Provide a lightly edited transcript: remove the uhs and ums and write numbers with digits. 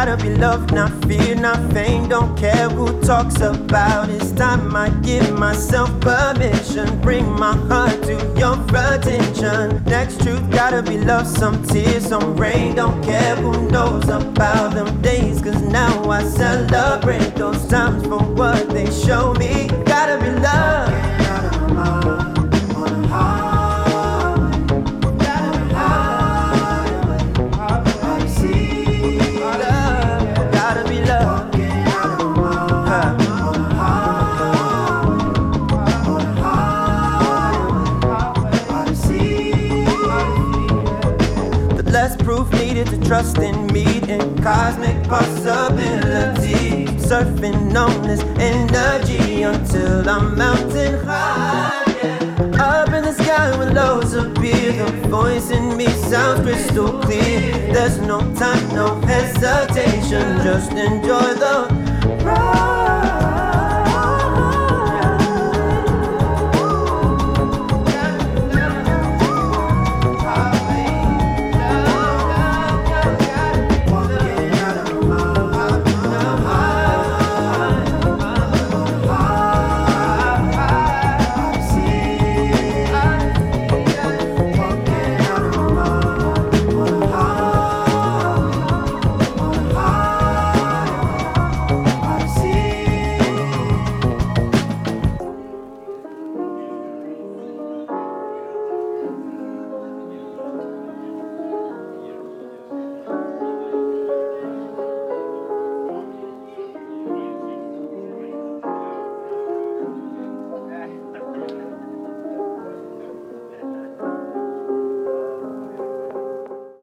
gotta be love, not fear, not fame. Don't care who talks about it. It's time I give myself permission. Bring my heart to your attention. Next truth, gotta be love, some tears, some rain. Don't care who knows about them days, cause now I celebrate those times for what they show me. Gotta be love. Less proof needed to trust in meeting cosmic possibility. Surfing on this energy until I'm mountain high. Yeah. Up in the sky when lows appear, the voice in me sounds crystal clear. There's no time, no hesitation, just enjoy the ride.